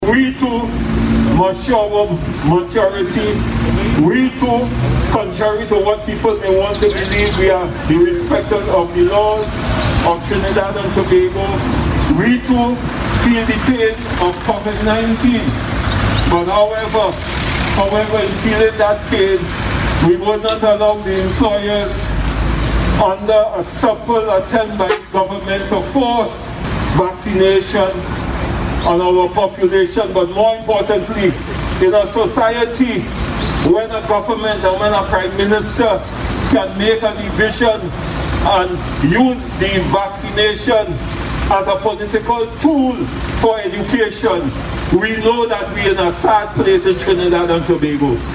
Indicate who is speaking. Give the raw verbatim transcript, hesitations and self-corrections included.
Speaker 1: We too must show our maturity. We too, contrary to what people may want to believe, we are the respecters of the laws of Trinidad and Tobago. We too feel the pain of COVID nineteen. But however, however, in feeling that pain, we will not allow the employers under a supple attempt by the government to force vaccination on our population. But more importantly, in a society when a government and when a prime minister can make a division and use the vaccination as a political tool for education, we know that we're in a sad place in Trinidad and Tobago.